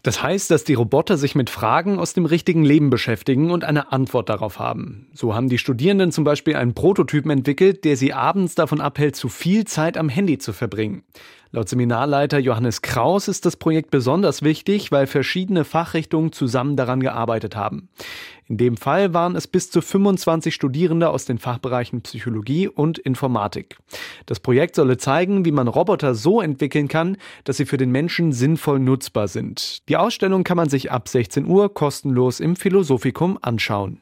Das heißt, dass die Roboter sich mit Fragen aus dem richtigen Leben beschäftigen und eine Antwort darauf haben. So haben die Studierenden zum Beispiel einen Prototypen entwickelt, der sie abends davon abhält, zu viel Zeit am Handy zu verbringen. Laut Seminarleiter Johannes Kraus ist das Projekt besonders wichtig, weil verschiedene Fachrichtungen zusammen daran gearbeitet haben. In dem Fall waren es bis zu 25 Studierende aus den Fachbereichen Psychologie und Informatik. Das Projekt solle zeigen, wie man Roboter so entwickeln kann, dass sie für den Menschen sinnvoll nutzbar sind. Die Ausstellung kann man sich ab 16 Uhr kostenlos im Philosophikum anschauen.